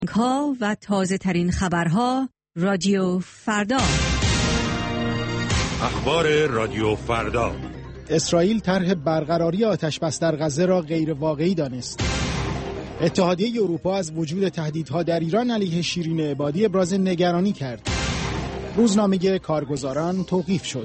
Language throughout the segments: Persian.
ها و تازه ترین خبرها رادیو فردا. اخبار رادیو فردا. اسرائیل طرح برقراری آتش‌بس در غزه را غیر واقعی دانست. اتحادیه اروپا از وجود تهدیدها در ایران علیه شیرین عبادی ابراز نگرانی کرد. روزنامه کارگزاران توقیف شد.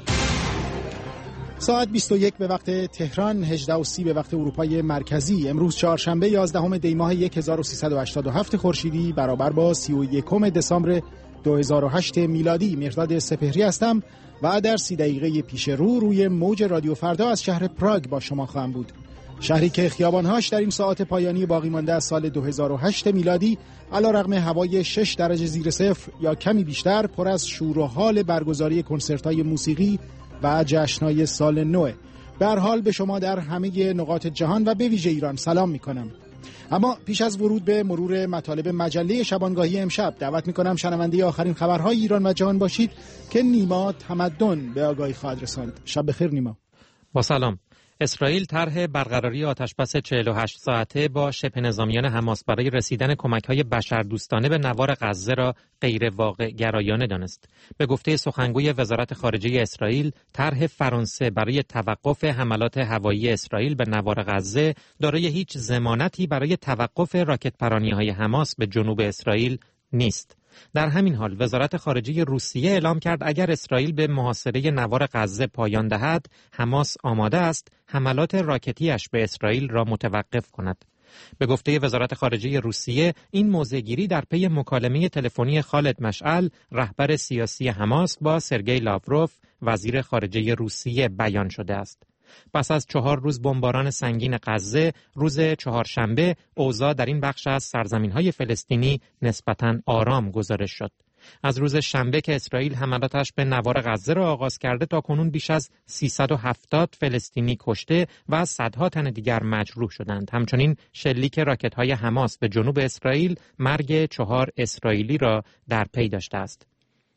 ساعت 21 به وقت تهران، 18:30 به وقت اروپای مرکزی. امروز چهارشنبه 11 دی ماه 1387 خورشیدی برابر با 31 دسامبر 2008 میلادی. مرداد سپهری هستم و در 30 دقیقه پیش روی موج رادیو فردا از شهر پراگ با شما خواهم بود. شهری که خیابانهاش در این ساعت پایانی باقی مانده از سال 2008 میلادی علیرغم هوای 6 درجه زیر صفر یا کمی بیشتر پر از شور و حال برگزاری کنسرت‌های موسیقی و جشن‌های سال نو. به هر حال به شما در همه نقاط جهان و به ویژه ایران سلام می‌کنم. اما پیش از ورود به مرور مطالب مجله شبانگاهی امشب دعوت می‌کنم شنونده آخرین خبرهای ایران و جهان باشید که نیما تمدن به آگاهی خواهد رساند. شب بخیر نیما. با سلام. اسرائیل طرح برقراری آتش‌بس 48 ساعته با شبه نظامیان حماس برای رسیدن کمک‌های بشردوستانه به نوار غزه را غیر واقع گرایانه دانست. به گفته سخنگوی وزارت خارجه اسرائیل، طرح فرانسه برای توقف حملات هوایی اسرائیل به نوار غزه دارای هیچ ضمانتی برای توقف راکت‌پرانی‌های حماس به جنوب اسرائیل نیست. در همین حال وزارت خارجه روسیه اعلام کرد اگر اسرائیل به محاصره نوار غزه پایان دهد، حماس آماده است حملات راکتیش به اسرائیل را متوقف کند. به گفته وزارت خارجه روسیه، این موضع‌گیری در پی مکالمه تلفنی خالد مشعل، رهبر سیاسی حماس با سرگئی لاوروف، وزیر خارجه روسیه بیان شده است. پس از 4 روز بمباران سنگین غزه، روز چهارشنبه اوضاع در این بخش از سرزمین‌های فلسطینی نسبتاً آرام گزارش شد. از روز شنبه که اسرائیل حملاتش به نوار غزه را آغاز کرده تا کنون بیش از 370 فلسطینی کشته و صدها تن دیگر مجروح شدند. همچنین شلیک راکت‌های حماس به جنوب اسرائیل مرگ 4 اسرائیلی را در پی داشته است.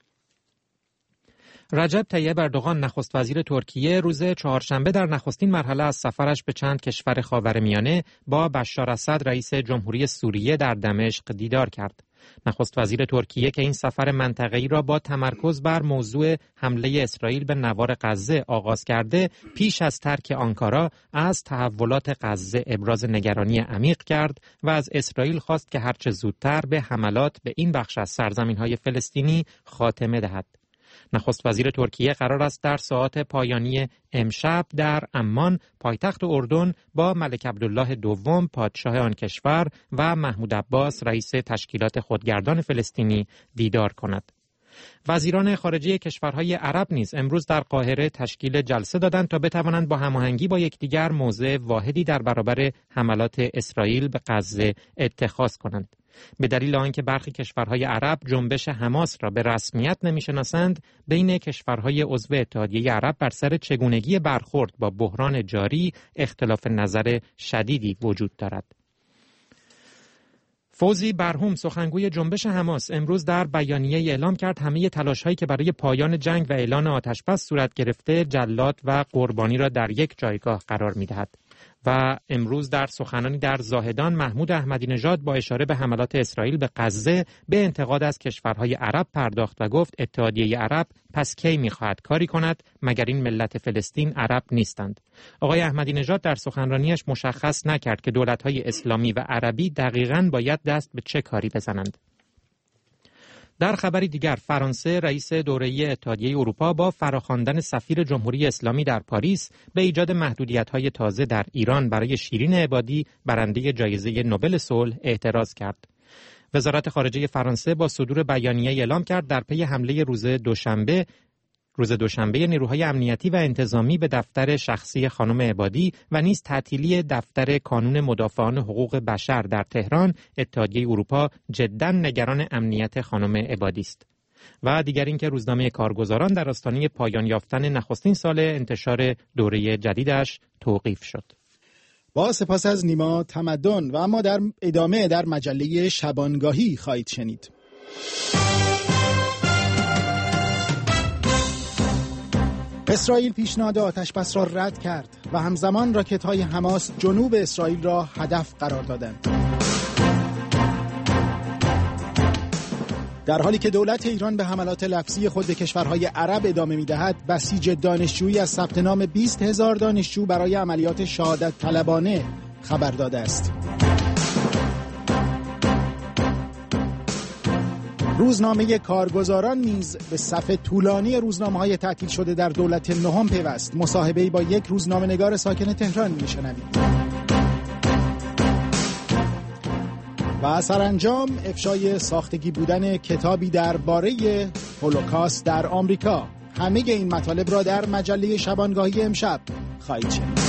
رجب طیب اردوغان نخست وزیر ترکیه روز چهارشنبه در نخستین مرحله از سفرش به چند کشور خاورمیانه با بشار اسد رئیس جمهوری سوریه در دمشق دیدار کرد. نخست وزیر ترکیه که این سفر منطقه‌ای را با تمرکز بر موضوع حمله اسرائیل به نوار غزه آغاز کرده، پیش از ترک آنکارا از تحولات غزه ابراز نگرانی عمیق کرد و از اسرائیل خواست که هرچه زودتر به حملات به این بخش از سرزمین‌های فلسطینی خاتمه دهد. نخست وزیر ترکیه قرار است در ساعات پایانی امشب در عمان پایتخت اردن با ملک عبدالله دوم پادشاه آن کشور و محمود عباس رئیس تشکیلات خودگردان فلسطینی دیدار کند. وزیران خارجه کشورهای عرب نیز امروز در قاهره تشکیل جلسه دادند تا بتوانند با هماهنگی با یکدیگر موضع واحدی در برابر حملات اسرائیل به غزه اتخاذ کنند. به دلیل آنکه برخی کشورهای عرب جنبش حماس را به رسمیت نمی‌شناسند، بین کشورهای عضو اتحادیه عرب بر سر چگونگی برخورد با بحران جاری اختلاف نظر شدیدی وجود دارد. فوزی برهوم سخنگوی جنبش حماس امروز در بیانیه اعلام کرد همه تلاش‌هایی که برای پایان جنگ و اعلان آتش‌بس صورت گرفته جلاد و قربانی را در یک جایگاه قرار می‌دهد. و امروز در سخنانی در زاهدان محمود احمدی نژاد با اشاره به حملات اسرائیل به غزه به انتقاد از کشورهای عرب پرداخت و گفت اتحادیه عرب پس کی می‌خواهد کاری کند مگر این ملت فلسطین عرب نیستند. آقای احمدی نژاد در سخنرانیش مشخص نکرد که دولت‌های اسلامی و عربی دقیقاً باید دست به چه کاری بزنند. در خبری دیگر، فرانسه رئیس دوره‌ای اتحادیه اروپا با فراخواندن سفیر جمهوری اسلامی در پاریس به ایجاد محدودیت‌های تازه در ایران برای شیرین عبادی برنده جایزه نوبل صلح اعتراض کرد. وزارت خارجه فرانسه با صدور بیانیه اعلام کرد در پی حمله روز دوشنبه نیروهای امنیتی و انتظامی به دفتر شخصی خانم عبادی و نیز تعطیلی دفتر کانون مدافعان حقوق بشر در تهران، اتحادیه اروپا جداً نگران امنیت خانم عبادی است. و دیگر اینکه روزنامه کارگزاران در آستانه پایان یافتن نخستین سال انتشار دوره جدیدش توقیف شد. با سپاس از نیما تمدن و اما در ادامه در مجله شبانگاهی خواهید شنید. اسرائیل پیشنهاد آتش‌بس را رد کرد و همزمان راکت‌های حماس جنوب اسرائیل را هدف قرار دادند. در حالی که دولت ایران به حملات لفظی خود به کشورهای عرب ادامه می‌دهد، بسیج دانشجویی از ثبت نام 20,000 دانشجو برای عملیات شهادت طلبانه خبر داده است. روزنامه کارگزاران نیز به صف طولانی روزنامه‌های تعطیل شده در دولت نهم پیوست. مصاحبه‌ای با یک روزنامه‌نگار ساکن تهران می‌شنوید. و سرانجام افشای ساختگی بودن کتابی درباره هولوکاست در آمریکا. همه این مطالب را در مجله شبانگاهی امشب خواهید شنید.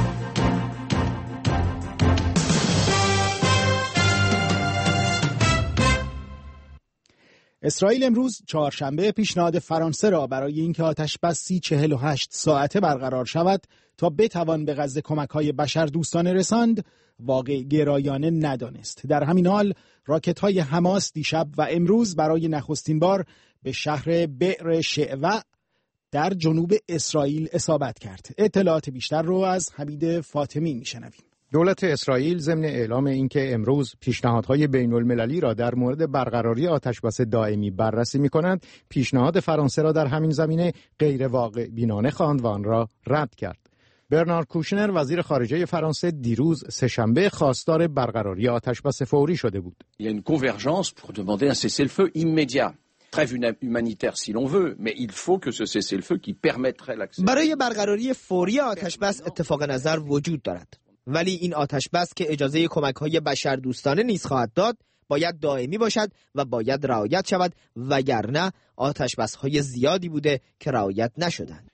اسرائیل امروز چهارشنبه پیشنهاد فرانسه را برای اینکه آتش‌بسی 48 ساعته برقرار شود تا بتوان به غزه کمک‌های بشردوستانه رساند واقع گرایانه ندانست. در همین حال راکت‌های حماس دیشب و امروز برای نخستین بار به شهر بئر شعوع در جنوب اسرائیل اصابت کرد. اطلاعات بیشتر رو از حمید فاطمی میشنویم. دولت اسرائیل ضمن اعلام اینکه امروز پیشنهادهای بین‌المللی را در مورد برقراری آتش‌بس دائمی بررسی می‌کند، پیشنهاد فرانسه را در همین زمینه غیر واقع بینانه خواند و آن را رد کرد. برنار کوشنر وزیر خارجه فرانسه دیروز سه‌شنبه خواستار برقراری آتش‌بس فوری شده بود. Il y a une convergence pour demander un cessez-le-feu immédiat. Trêve humanitaire si l'on veut, mais il faut que ce cessez-le-feu qui permettrait l'accès. برای برقراری فوری آتش‌بس اتفاق نظر وجود دارد. ولی این آتش‌بس که اجازه کمک‌های بشردوستانه نیز خواهد داد، باید دائمی باشد و باید رعایت شود، وگرنه آتش‌بس‌های زیادی بوده که رعایت نشدند.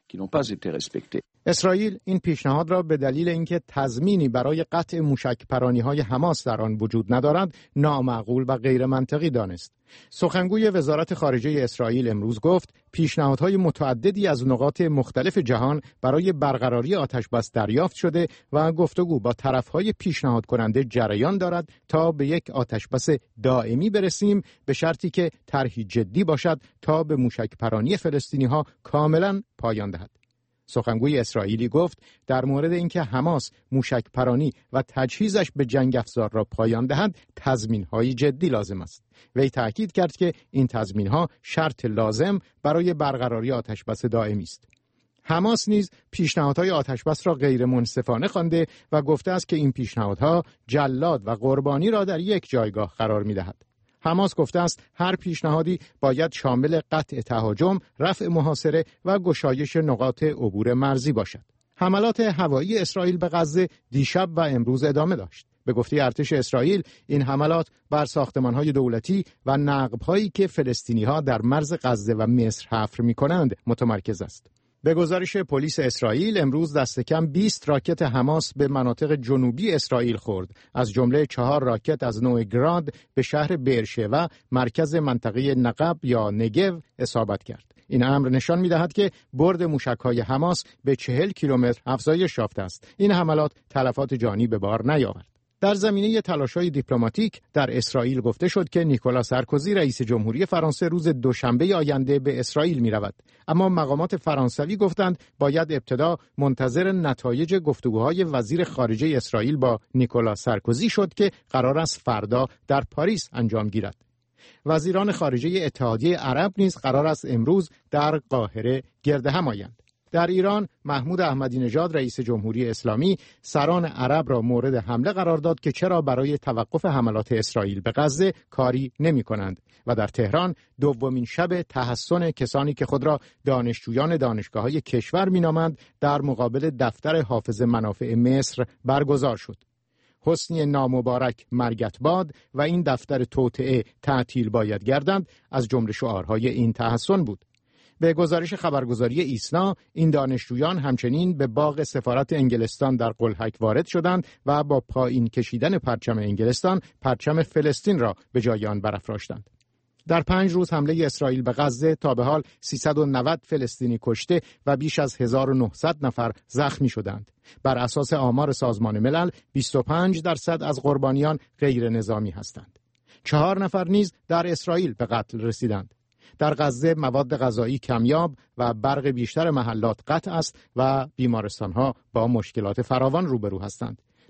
اسرائیل این پیشنهاد را به دلیل اینکه تضمینی برای قطع موشک‌پرانی‌های حماس در آن وجود ندارد، نامعقول و غیر منطقی دانست. سخنگوی وزارت خارجه اسرائیل امروز گفت پیشنهادهای متعددی از نقاط مختلف جهان برای برقراری آتش‌بس دریافت شده و گفتگو با طرف‌های پیشنهاد کننده جریان دارد تا به یک آتش‌بس دائمی برسیم، به شرطی که طرحی جدی باشد تا به موشک‌پرانی فلسطینی‌ها کاملاً پایان دهد. سخنگوی اسرائیلی گفت در مورد اینکه حماس موشک پرانی و تجهیزش به جنگ افزار را پایان دهد تضمین‌های جدی لازم است. وی تأکید کرد که این تضمین‌ها شرط لازم برای برقراری آتش‌بس دائمی است. حماس نیز پیشنهادهای آتش‌بس را غیر منصفانه خوانده و گفته است که این پیشنهادها جلاد و قربانی را در یک جایگاه قرار می‌دهد. حماس گفته است هر پیشنهادی باید شامل قطع تهاجم، رفع محاصره و گشایش نقاط عبور مرزی باشد. حملات هوایی اسرائیل به غزه دیشب و امروز ادامه داشت. به گفته ارتش اسرائیل این حملات بر ساختمان‌های دولتی و نقب‌هایی که فلسطینی‌ها در مرز غزه و مصر حفر می‌کنند متمرکز است. به گزارش پلیس اسرائیل امروز دست کم 20 راکت حماس به مناطق جنوبی اسرائیل خورد، از جمله 4 راکت از نوع گراد به شهر بئرشعبه مرکز منطقه نقب یا نگو اصابت کرد. این امر نشان می‌دهد که برد موشک‌های حماس به 40 کیلومتر افزایش یافته است. این حملات تلفات جانی به بار نیاورد. در زمینه تلاش‌های دیپلماتیک در اسرائیل گفته شد که نیکولا سارکوزی رئیس جمهوری فرانسه روز دوشنبه آینده به اسرائیل می‌رود، اما مقامات فرانسوی گفتند باید ابتدا منتظر نتایج گفتگوهای وزیر خارجه اسرائیل با نیکولا سارکوزی شد که قرار است فردا در پاریس انجام گیرد. وزیران خارجه اتحادیه عرب نیز قرار است امروز در قاهره گرد هم آیند. در ایران محمود احمدی نژاد رئیس جمهوری اسلامی سران عرب را مورد حمله قرار داد که چرا برای توقف حملات اسرائیل به غزه کاری نمی کنند و در تهران دومین شب تحصن کسانی که خود را دانشجویان دانشگاه‌های کشور می‌نامند در مقابل دفتر حافظ منافع مصر برگزار شد. حسنی نامبارک مرگت باد و این دفتر توطئه تعطیل باید گردند از جمله شعارهای این تحصن بود. به گزارش خبرگزاری ایسنا این دانشجویان همچنین به باغ سفارت انگلستان در قلهک وارد شدند و با پایین کشیدن پرچم انگلستان پرچم فلسطین را به جای آن برافراشتند. در 5 روز حمله اسرائیل به غزه تا به حال 390 فلسطینی کشته و بیش از 1900 نفر زخمی شدند. بر اساس آمار سازمان ملل 25% از قربانیان غیر نظامی هستند. 4 نفر نیز در اسرائیل به قتل رسیدند. در غزه مواد غذایی کمیاب و برق بیشتر محلات قطع است و بیمارستان‌ها با مشکلات فراوان روبرو هستند.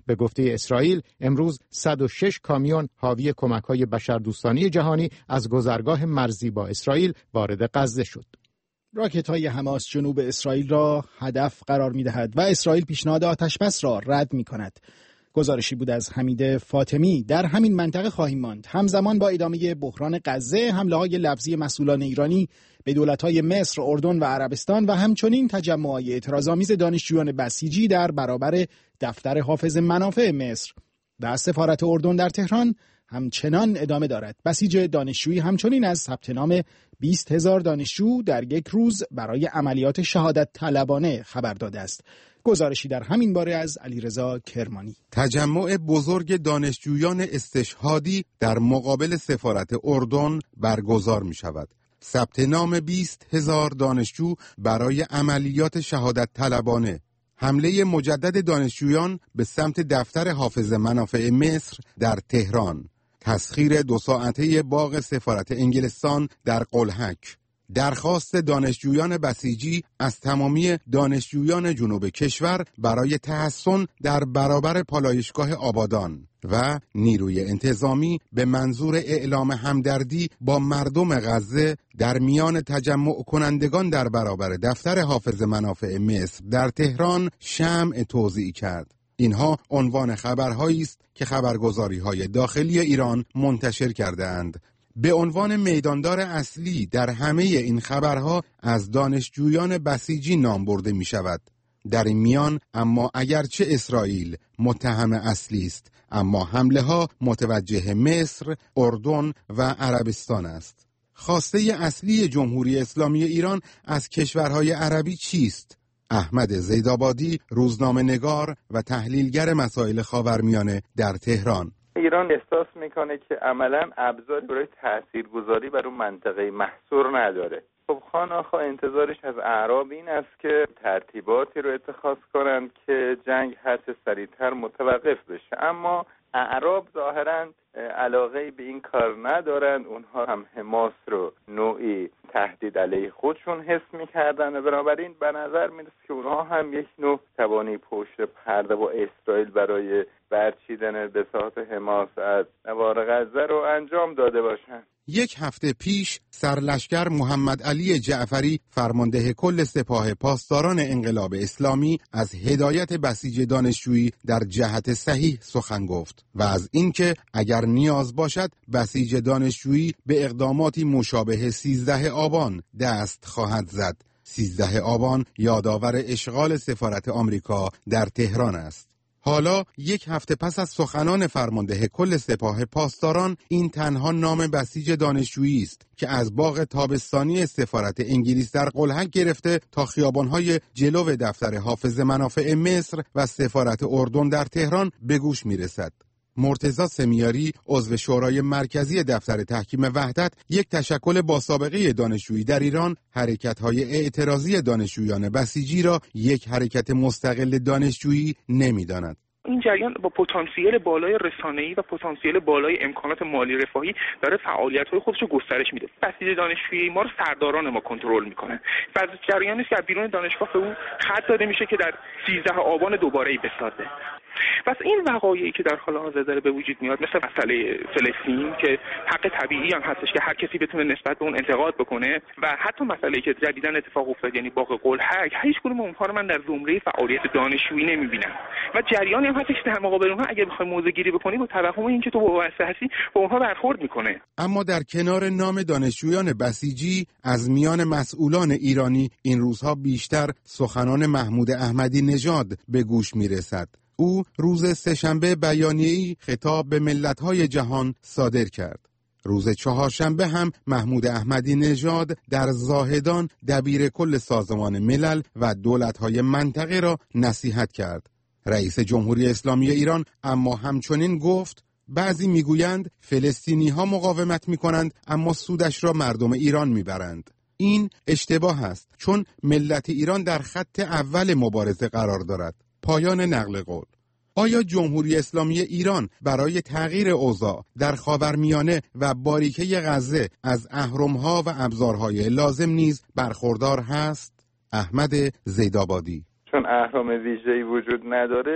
به گفته اسرائیل امروز 106 کامیون حاوی کمک‌های بشردوستانی جهانی از گذرگاه مرزی با اسرائیل وارد غزه شد. راکت‌های حماس جنوب اسرائیل را هدف قرار می‌دهد و اسرائیل پیشنهاد آتشبس را رد می‌کند. گزارشی بود از حمید فاطمی. در همین منطقه خواهیم ماند. همزمان با ادامه بحران غزه، حمله‌های لفظی مسئولان ایرانی به دولت‌های مصر، اردن و عربستان و همچنین تجمع‌های اعتراض‌آمیز دانشجویان بسیجی در برابر دفتر حافظ منافع مصر و سفارت اردن در تهران همچنان ادامه دارد. بسیج دانشجویی همچنین از ثبت نام 20,000 دانشجو در یک روز برای عملیات شهادت طلبانه خبر داده است. گزارشی در همین باره از علیرضا کرمانی. تجمع بزرگ دانشجویان استشهادی در مقابل سفارت اردن برگزار می شود. ثبت نام 20,000 دانشجو برای عملیات شهادت طلبانه. حمله مجدد دانشجویان به سمت دفتر حافظ منافع مصر در تهران. تسخیر 2 ساعته باغ سفارت انگلستان در قلهک. درخواست دانشجویان بسیجی از تمامی دانشجویان جنوب کشور برای تحصن در برابر پالایشگاه آبادان و نیروی انتظامی به منظور اعلام همدردی با مردم غزه در میان تجمع کنندگان در برابر دفتر حافظ منافع مصر در تهران شمع توزیع کرد. اینها عنوان خبرهایی است که خبرگزاری‌های داخلی ایران منتشر کرده‌اند. به عنوان میداندار اصلی در همه این خبرها از دانشجویان بسیجی نام برده می شود. در این میان اما اگرچه اسرائیل متهم اصلی است، اما حمله ها متوجه مصر، اردن و عربستان است. خواسته اصلی جمهوری اسلامی ایران از کشورهای عربی چیست؟ احمد زیدآبادی، روزنامه‌نگار و تحلیلگر مسائل خاورمیانه در تهران. ایران احساس میکنه که عملاً ابزاری برای تاثیرگذاری بر اون منطقه محصور نداره. خب خان آخا انتظارش از اعراب این است که ترتیباتی رو اتخاذ کنند که جنگ هرچه سریعتر متوقف بشه، اما اعراب ظاهراً علاقه به این کار ندارند. اونها هم حماس رو نوعی تهدید علیه خودشون حس میکردن و بنابراین به نظر میرسه که اونها هم یک نوع توانی پشت پرده با اسرائیل برای برچیدن بساط حماس از نوار غزه رو انجام داده باشند. یک هفته پیش سرلشکر محمد علی جعفری فرمانده کل سپاه پاسداران انقلاب اسلامی از هدایت بسیج دانشجویی در جهت صحیح سخن گفت و از اینکه اگر نیاز باشد بسیج دانشجویی به اقداماتی مشابه 13 آبان دست خواهد زد. 13 آبان یادآور اشغال سفارت آمریکا در تهران است. حالا یک هفته پس از سخنان فرمانده کل سپاه پاسداران، این تنها نام بسیج دانشجویی است که از باغ تابستانی سفارت انگلیس در قلهک گرفته تا خیابان‌های جلو دفتر حافظ منافع مصر و سفارت اردن در تهران به گوش می‌رسد. مرتضی سمیاری، عضو شورای مرکزی دفتر تحکیم وحدت، یک تشکل با سابقه دانشجویی در ایران، حرکت‌های اعتراضی دانشجویان بسیجی را یک حرکت مستقل دانشجویی نمی‌داند. این جریان با پتانسیل بالای رسانه‌ای و پتانسیل بالای امکانات مالی رفاهی داره فعالیت‌های خودش رو گسترش میده. بسیج دانشجویی ما رو سرداران ما کنترل میکنن. و از جریانی که از بیرون دانشگاه به او خط داده میشه که در 13 آبان دوباره بسازه. پس این وقایعی که در حال حاضر داره به وجود میاد، مثل مسئله فلسطین که حق طبیعی هم هستش که هر کسی بتونه نسبت به اون انتقاد بکنه، و حتی مسئله‌ای که جدیداً اتفاق افتاد یعنی باغ قلهک، هیچ کدوم اونها رو من در زمره فعالیت دانشجویی نمیبینم و جریانی هم هستش که در مقابل اونها اگه بخوای موضع‌گیری بکنی با توهم اینکه تو وابسته هستی با اونها برخورد میکنه. اما در کنار نام دانشجویان بسیجی، از میان مسئولان ایرانی این روزها بیشتر سخنان محمود احمدی نژاد به گوش میرسد. او روز سه‌شنبه بیانیه‌ای خطاب به ملت‌های جهان صادر کرد. روز چهارشنبه هم محمود احمدی نژاد در زاهدان دبیر کل سازمان ملل و دولت‌های منطقه را نصیحت کرد. رئیس جمهوری اسلامی ایران اما همچنین گفت بعضی میگویند فلسطینی‌ها مقاومت می‌کنند اما سودش را مردم ایران می‌برند. این اشتباه است، چون ملت ایران در خط اول مبارزه قرار دارد. پایان نقل قول. آیا جمهوری اسلامی ایران برای تغییر اوضاع در خاورمیانه و باریکه غزه از اهرم‌ها و ابزارهای لازم نیز برخوردار هست؟ احمد زیدآبادی. چون اهرم ویژه‌ای وجود نداره،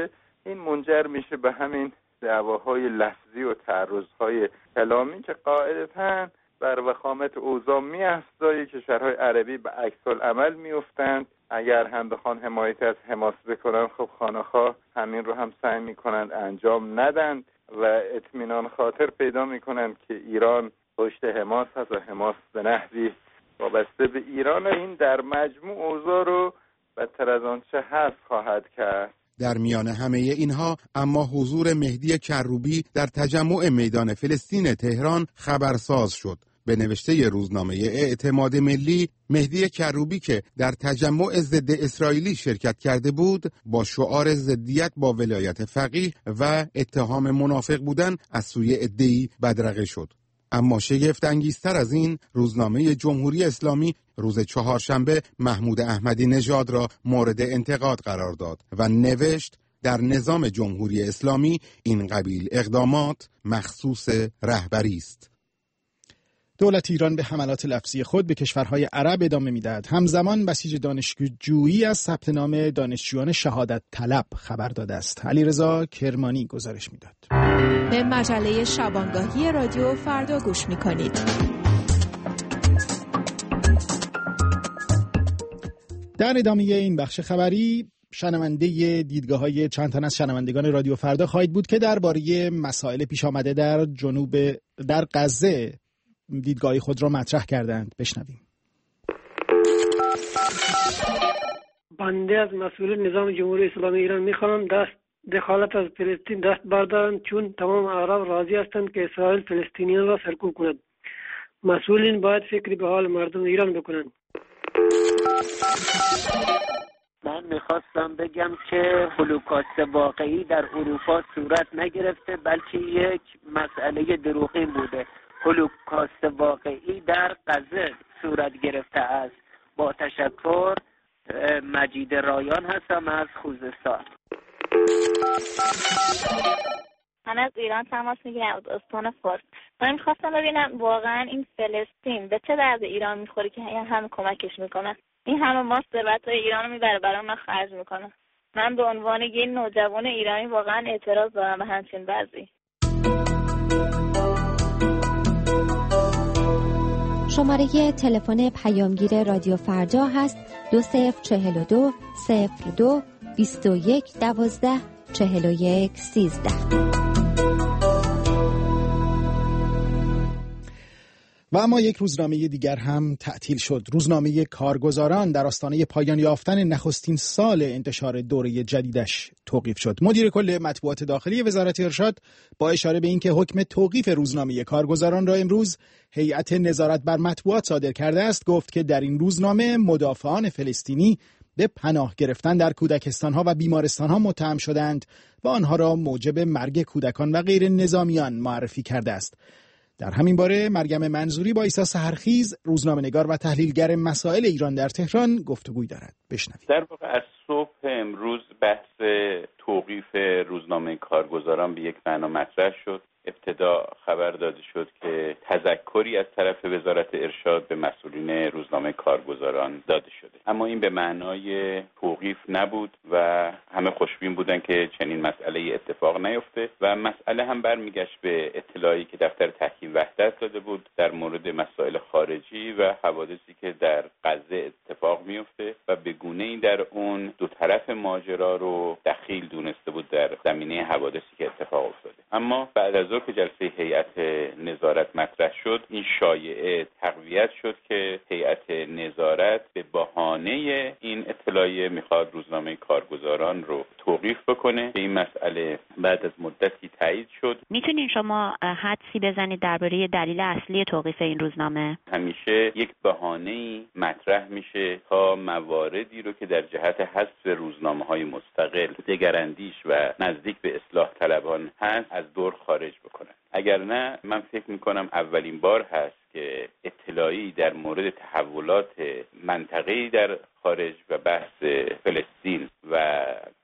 این منجر میشه به همین دعواهای لفظی و تعرضهای کلامی که قاعدتاً بر وخامت اوضاع می‌افزایه. کشورهای عربی به عکس العمل می‌افتند. اگر هم بخوان حمایت از حماس بکنن، خب خانه‌ها همین رو هم سعی می‌کنند انجام ندن و اطمینان خاطر پیدا می‌کنند که ایران پشت حماس هست و حماس به نحوی وابسته به ایران. این در مجموع اوضاع رو بدتر از آنچه هست خواهد کرد. در میان همه اینها اما حضور مهدی کروبی در تجمع میدان فلسطین تهران خبرساز شد. به نوشته روزنامه اعتماد ملی، مهدی کروبی که در تجمع ضد اسرائیلی شرکت کرده بود، با شعار ضدیت با ولایت فقیه و اتهام منافق بودن از سوی عده‌ای بدرقه شد. اما شگفت انگیزتر از این، روزنامه جمهوری اسلامی روز چهارشنبه محمود احمدی نژاد را مورد انتقاد قرار داد و نوشت در نظام جمهوری اسلامی این قبیل اقدامات مخصوص رهبری است. دولت ایران به حملات لفظی خود به کشورهای عرب ادامه می‌دهد. همزمان بسیج دانشجویی از ثبت نام دانشجویان شهادت طلب خبر داده است. علیرضا کرمانی گزارش می‌داد. به مجله شبانگاهی رادیو فردا گوش می‌کنید. در ادامه این بخش خبری شنونده دیدگاه‌های چند تن از شنوندگان رادیو فردا خواهید بود که درباره مسائل پیش آمده در غزه دیدگاهی خود را مطرح کردند. بشنویم. بنده از مسئولین نظام جمهوری اسلامی ایران میخوام دخالت از فلسطین دست بردارند، چون تمام عرب راضی هستند که اسرائیل فلسطینیان را سرکوب کند. مسئولین باید فکری به حال مردم ایران بکنند. من میخواستم بگم که هولوکاست واقعی در اروپا صورت نگرفته، بلکه یک مسئله دروغین بوده. هولوکاست واقعی در غزه صورت گرفته است. با تشکر، مجید رایان هستم از خوزستان. من از ایران تماس میگیرم، از استان فارس. من میخواستم ببینم واقعا این فلسطین به چه درد ایران میخوره که همه کمکش میکنن. این همه ماست ثروت‌های ایران رو میبره برای من خرج میکنه. من به عنوان یه نوجوان ایرانی واقعا اعتراض دارم به همچین وضعی. شماره تلفن پیامگیر رادیو فردا هست 2042 02 21 12 41 13. و اما یک روزنامه دیگر هم تعطیل شد. روزنامه کارگزاران در آستانه پایان یافتن نخستین سال انتشار دوره جدیدش توقیف شد. مدیر کل مطبوعات داخلی وزارت ارشاد با اشاره به اینکه حکم توقیف روزنامه کارگزاران را امروز هیئت نظارت بر مطبوعات صادر کرده است، گفت که در این روزنامه مدافعان فلسطینی به پناه گرفتن در کودکستان‌ها و بیمارستان‌ها متهم شدند و آنها را موجب مرگ کودکان و غیر نظامیان معرفی کرده است. در همین باره مریم منظوری با عیسی سحرخیز، روزنامه‌نگار و تحلیلگر مسائل ایران در تهران گفتگوی دارد. بشنوید. در واقع از صبح امروز بحث توقیف روزنامه کارگزاران به یک معنا مطرح شد. ابتدا خبر داده شد که تذکری از طرف وزارت ارشاد به مسئولین روزنامه کارگزاران داده شده، اما این به معنای توقیف نبود و همه خوشبین بودن که چنین مسئله اتفاق نیفته و مسئله هم برمیگشت به اطلاعی که دفتر تحکیم وحدت داده بود در مورد مسائل خارجی و حوادثی که در غزه اتفاق میفته و به گونه‌ای در اون دو طرف ماجرا رو دخیل دونسته بود در زمینه حوادثی که اتفاق افتاده. اما بعد از که جلسه هیئت نظارت مطرح شد، این شایعه تقویت شد که هیئت نظارت به بهانه این اطلاعیه میخواد روزنامه کارگزاران رو توقیف بکنه. این مسئله بعد از مدتی تایید شد. میتونین شما حدسی بزنید درباره دلیل اصلی توقیف این روزنامه؟ همیشه یک بهانه‌ای مطرح میشه تا مواردی رو که در جهت حذف روزنامه‌های مستقل، دگراندیش و نزدیک به اصلاح طلبان هست از دور خارج بکنن. اگر نه، من فکر میکنم اولین بار هست که اطلاعی در مورد تحولات منطقه‌ای در خارج و بحث فلسطین و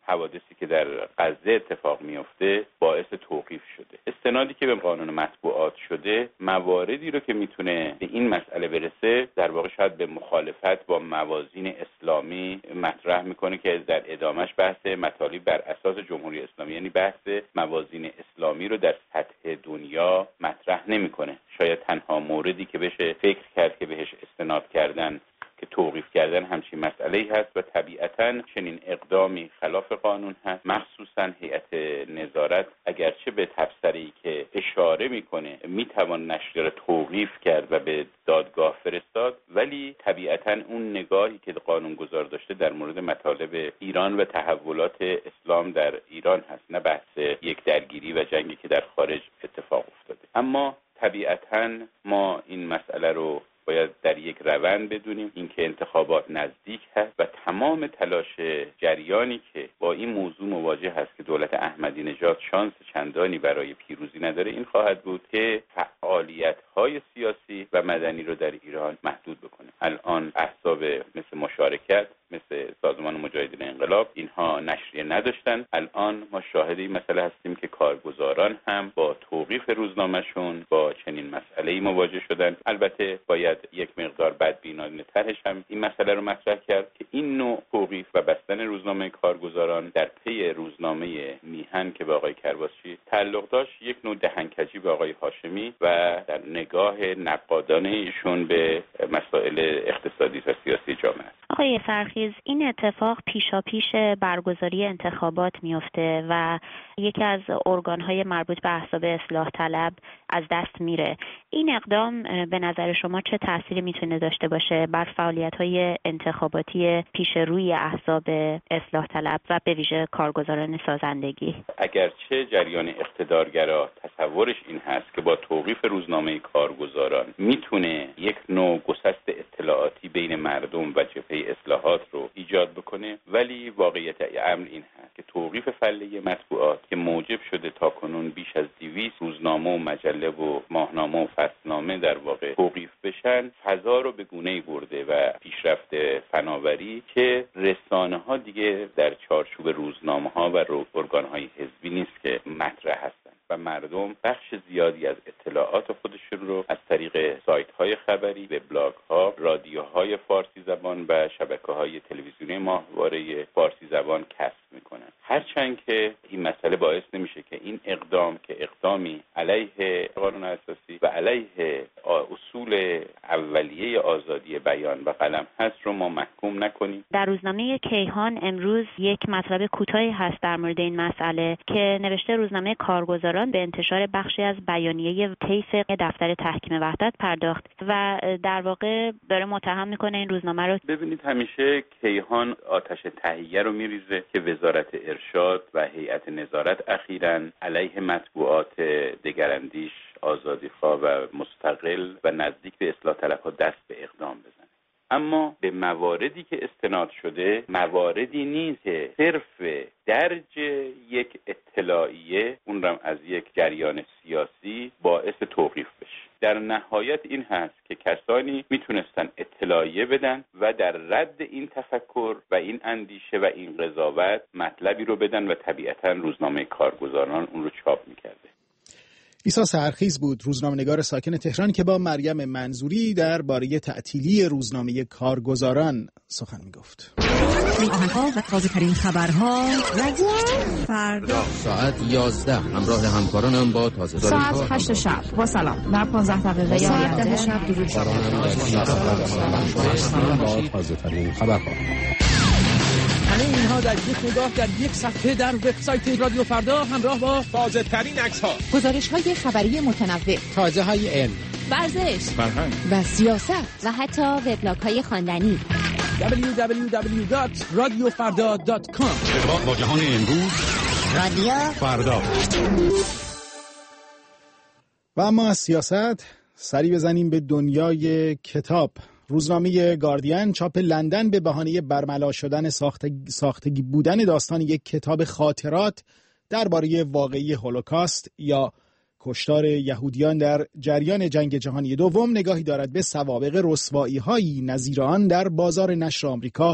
حوادثی که در غزه اتفاق میفته باعث توقیف شده. استنادی که به قانون مطبوعات شده مواردی رو که میتونه به این مسئله برسه در واقع شاید به مخالفت با موازین اسلامی مطرح میکنه که در ادامش بحث مطالب بر اساس جمهوری اسلامی، یعنی بحث موازین اسلامی رو در سطح دنیا مطرح نمیکنه. شاید تنها موردی که بشه فکر کرد که بهش استناد کردن که توقیف کردن همچین مسئله‌ای هست و طبیعتاً چنین اقدامی خلاف قانون هست. مخصوصاً هیئت نظارت اگرچه به تبصره‌ای که اشاره میکنه میتوان نشریه را توقیف کرد و به دادگاه فرستاد، ولی طبیعتاً اون نگاهی که قانونگذار داشته در مورد مطالب ایران و تحولات اسلام در ایران هست، نه بحث یک درگیری و جنگی که در خارج اتفاق افتاده. اما طبیعتاً ما این مسئله رو باید در یک روند بدونیم، اینکه انتخابات نزدیک هست و تمام تلاش جریانی که با این موضوع مواجه هست که دولت احمدی نژاد شانس چندانی برای پیروزی نداره، این خواهد بود که فعالیت‌های سیاسی و مدنی رو در ایران محدود بکنه. الان احزاب مثل مشارکت، مثل سازمان مجاهدین انقلاب، اینها نشریه نداشتن. الان ما شاهد این مسئله هستیم که کارگزاران هم با توقیف روزنامه‌شون با چنین مسئله‌ای مواجه شدن. البته باید یک مقدار بدبینانه‌ترش هم این مسئله رو مطرح کرد که این نوع توقیف و بستن روزنامه کارگزاران در پی روزنامه میهن که به آقای کرباسچی تعلق داشت، یک نوع دهنکجی به آقای هاشمی و در نگاه نقادانه ایشون به مسائل اقتصادی و سیاسی جامعه است. آقای سرخیز، این اتفاق پیشاپیش برگزاری انتخابات میفته و یکی از ارگان‌های مربوط به احزاب اصلاح طلب از دست میره. این اقدام به نظر شما چه تأثیری میتونه داشته باشه بر فعالیت‌های انتخاباتی پیش روی احزاب اصلاح طلب و به ویژه کارگزاران سازندگی؟ اگرچه جریان اقتدارگرا تصورش این هست که با توقیف روزنامه کارگزاران میتونه یک نوع گسست اطلاعاتی بین مردم و جبهه اصلاحات رو ایجاد بکنه، ولی واقعیت امر این هست که توقیف فله مطبوعات که موجب شده تاکنون بیش از 200 روزنامه و مجله و ماهنامه و فصلنامه در واقع توقیف بشن، فضا رو به گونه‌ای برده و پیشرفت فناوری که رسانه‌ها دیگه در چارچوب روزنامه‌ها و ارگان‌های حزبی نیست که مطرح هستن و مردم بخش زیادی از اطلاعات خودشون رو از طریق سایت‌های خبری، وبلاگ‌ها، رادیوهای فارسی زبان و شبکه‌های تلویزیونی ماهواره فارسی زبان کسب می‌کنن. هرچند که این مسئله باعث نمیشه که این اقدام که اقدامی علیه قانون اساسی و علیه اصول اولیه آزادی بیان و قلم هست رو ما محکوم نکنیم. در روزنامه کیهان امروز یک مطلب کوتاهی هست در مورد این مسئله که نوشته روزنامه کارگزاران به انتشار بخشی از بیانیه طیف دفتر تحکیم وحدت پرداخت و در واقع داره متهم میکنه این روزنامه رو. ببینید همیشه کیهان آتش تهیه رو میریزه که وزارت ارشاد و هیئت نظارت اخیراً علیه مطبوعات دگراندیش، آزادیخواه و مستقل و نزدیک به اصلاح طلب‌ها دست به اقدام بزنه. اما به مواردی که استناد شده مواردی نیست که صرف درج یک اطلاعیه، اون رو از یک جریان سیاسی باعث توقیف بشه. در نهایت این هست که کسانی میتونستن اطلاعیه بدن و در رد این تفکر و این اندیشه و این قضاوت مطلبی رو بدن و طبیعتاً روزنامه کارگزاران اون رو چاپ میکرده. عیسی سحرخیز بود، روزنامه‌نگار ساکن تهران که با مریم منظوری درباره تعطیلی روزنامه کارگزاران سخن میگفت. این آهنگ‌ها و تازه‌ترین خبرها رادیو فردا ساعت 11 همراه همکارانم با تازه‌ترین ساعت 8 شب با سلام در 15 دقیقه ساعت 10 شب درود با تازه‌ترین خبرها. همه اینها در یک نگاه در یک صفحه در وبسایت رادیو فردا همراه با تازه‌ترین عکس‌ها، گزارش‌های خبری متنوع، تازه‌های علم، ورزش، فرهنگ و سیاست و حتی وبلاگ‌های خواندنی. www.radiofarda.com. ارتباط با جهان امروز رادیو فردا. و اما از سیاست سری بزنیم به دنیای کتاب. روزنامه گاردین چاپ لندن به بهانه برملا شدن ساختگی بودن داستان یک کتاب خاطرات درباره واقعی هولوکاست یا کشتار یهودیان در جریان جنگ جهانی دوم نگاهی دارد به سوابق رسوایی‌هایی نظیر آن در بازار نشر آمریکا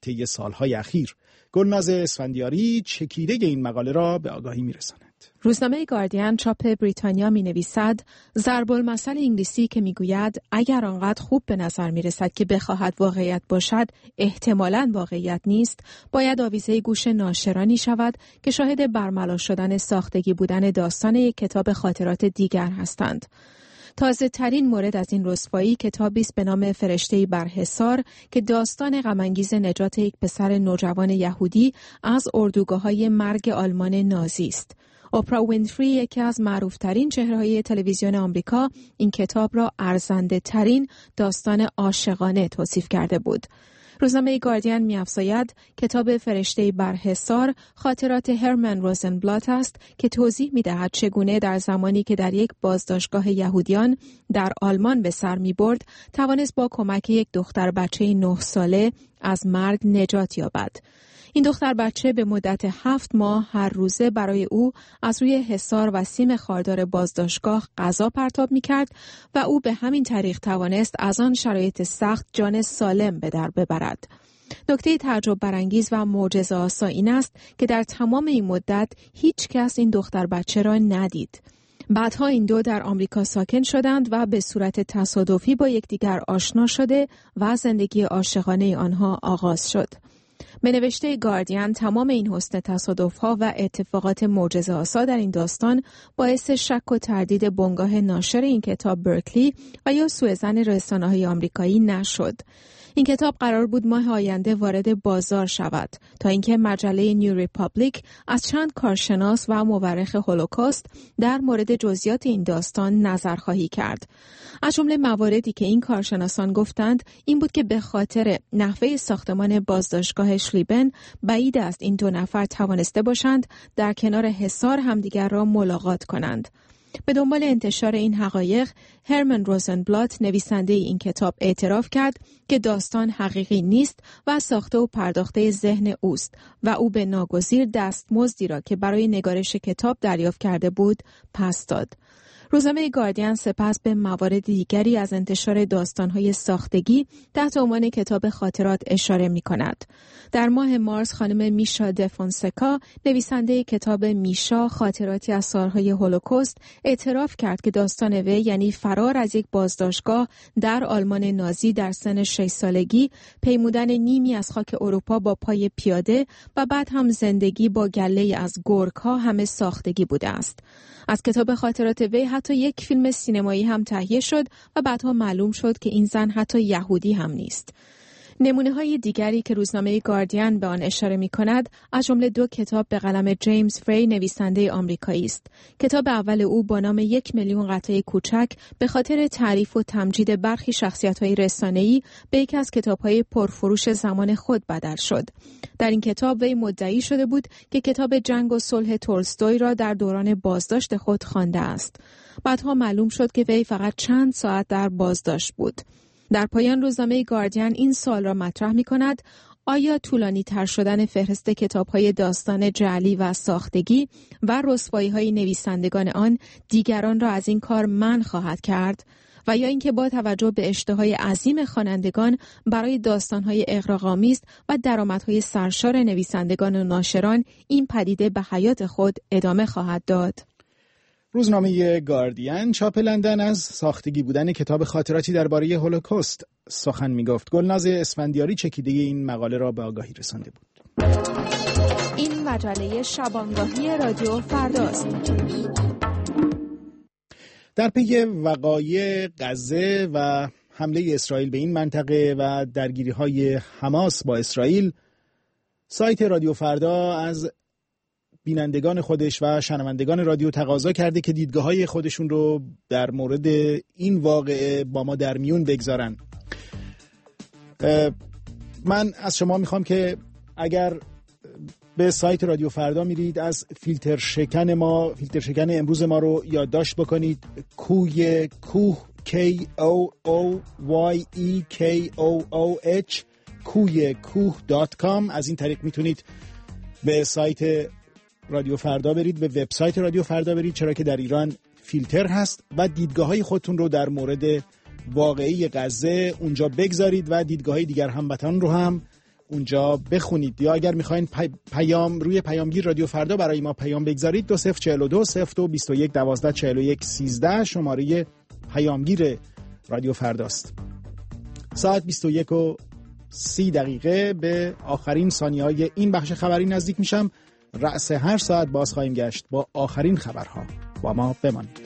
طی سالهای اخیر. گلناز اسفندیاری چکیده این مقاله را به آگاهی می‌رساند. روزنامه گاردین چاپ بریتانیا می‌نویسد ضرب المثل انگلیسی که می‌گوید اگر آنقدر خوب به نظر می‌رسد که بخواهد واقعیت باشد احتمالاً واقعیت نیست، باید آویزه گوش ناشرانی شود که شاهد برملا شدن ساختگی بودن داستان یک کتاب خاطرات دیگر هستند. تازه ترین مورد از این رسوایی کتابی است به نام فرشته‌ای بر حصار که داستان غم‌انگیز نجات یک پسر نوجوان یهودی از اردوگاه‌های مرگ آلمان نازی است. اپرا وینفری، یکی از معروف‌ترین چهره‌های تلویزیون آمریکا، این کتاب را ارزنده‌ترین داستان عاشقانه توصیف کرده بود. روزنامه گاردین می‌افزاید کتاب فرشته‌ای بر حصار خاطرات هرمن روزنبلات است که توضیح می‌دهد چگونه در زمانی که در یک بازداشتگاه یهودیان در آلمان به سر می‌برد توانست با کمک یک دختر بچه 9 ساله از مرگ نجات یابد. این دختر بچه به مدت 7 ماه هر روزه برای او از روی حصار و سیم خاردار بازداشتگاه غذا پرتاب می‌کرد و او به همین طریق توانست از آن شرایط سخت جان سالم به در ببرد. نکته تعجب برانگیز و معجزه‌آسا این است که در تمام این مدت هیچ کس این دختر بچه را ندید. بعدها این دو در آمریکا ساکن شدند و به صورت تصادفی با یکدیگر آشنا شده و زندگی عاشقانه آنها آغاز شد. به نوشته گاردین تمام این حسن تصادف‌ها و اتفاقات معجزه‌آسا در این داستان باعث شک و تردید بنگاه ناشر این کتاب برکلی و یا سوءظن رسانه‌های آمریکایی نشد. این کتاب قرار بود ماه آینده وارد بازار شود تا اینکه مجله نیو ریپابلیک از چند کارشناس و مورخ هولوکاست در مورد جزئیات این داستان نظرخواهی کرد. از جمله مواردی که این کارشناسان گفتند این بود که به خاطر نحوه ساختمان بازداشتگاه شلیبن بعید است این دو نفر توانسته باشند در کنار حصار همدیگر را ملاقات کنند. به دنبال انتشار این حقایق، هرمن روزنبلات نویسنده این کتاب اعتراف کرد که داستان حقیقی نیست و ساخته و پرداخته ذهن اوست و او به ناگزیر دستمزدی را که برای نگارش کتاب دریافت کرده بود پس داد. روزنامه گاردین سپس به موارد دیگری از انتشار داستان‌های ساختگی تحت عنوان کتاب خاطرات اشاره می‌کند. در ماه مارس خانم میشا دفونسکا نویسنده کتاب میشا خاطراتی از سالهای هولوکاست اعتراف کرد که داستان وی یعنی فرار از یک بازداشتگاه در آلمان نازی در سن 6 سالگی، پیمودن نیمی از خاک اروپا با پای پیاده و بعد هم زندگی با گله از گورک‌ها همه ساختگی بوده است. از کتاب خاطرات وی حتی یک فیلم سینمایی هم تهیه شد و بعدها معلوم شد که این زن حتی یهودی هم نیست. نمونه‌های دیگری که روزنامه گاردین به آن اشاره می‌کند از جمله 2 کتاب به قلم جیمز فری نویسنده آمریکایی است. کتاب اول او با نام 1,000,000 قطعه کوچک به خاطر تعریف و تمجید برخی شخصیت‌های رسانه‌ای به یکی از کتاب‌های پرفروش زمان خود بدل شد. در این کتاب وی مدعی شده بود که کتاب جنگ و صلح تولستوی را در دوران بازداشت خود خوانده است. بعدها معلوم شد که وی فقط چند ساعت در بازداشت بود. در پایان روزنامه گاردین این سوال را مطرح می‌کند: آیا طولانی تر شدن فهرست کتاب‌های داستان جعلی و ساختگی و رسوایی‌های نویسندگان آن دیگران را از این کار منع خواهد کرد؟ و یا اینکه با توجه به اشتهای عظیم خوانندگان برای داستان‌های اغراق‌آمیز و درآمدهای سرشار نویسندگان و ناشران این پدیده به حیات خود ادامه خواهد داد؟ روزنامه گاردین چاپ لندن از ساختگی بودن کتاب خاطراتی درباره هولوکاست سخن می‌گفت. گلناز اسفندیاری چکیده این مقاله را به آگاهی رسانده بود. این مجله شبانگاهی رادیو فرداست. در پی وقایع غزه و حمله اسرائیل به این منطقه و درگیری‌های حماس با اسرائیل، سایت رادیو فردا از بینندگان خودش و شنوندگان رادیو تقاضا کرده که دیدگاه‌های خودشون رو در مورد این واقعه با ما در میون بگذارن. من از شما میخوام که اگر به سایت رادیو فردا میرید از فیلتر شکن امروز ما رو یادداشت بکنید. کوه KOOYEKOOH koh.com. از این طریق میتونید به سایت رادیو فردا برید، به وبسایت رادیو فردا برید، چرا که در ایران فیلتر هست، و دیدگاه‌های خودتون رو در مورد واقعه غزه اونجا بگذارید و دیدگاه‌های دیگر هموطنان رو هم اونجا بخونید، یا اگر میخواین پیام روی پیامگیر رادیو فردا برای ما پیام بگذارید 2042 02 21 12 41 13 شماره پیامگیر رادیو فرداست. ساعت 21:30 به آخرین ثانیه‌های این بخش خبری نزدیک میشم. رأس هر ساعت باز خواهیم گشت با آخرین خبرها. با ما بمانید.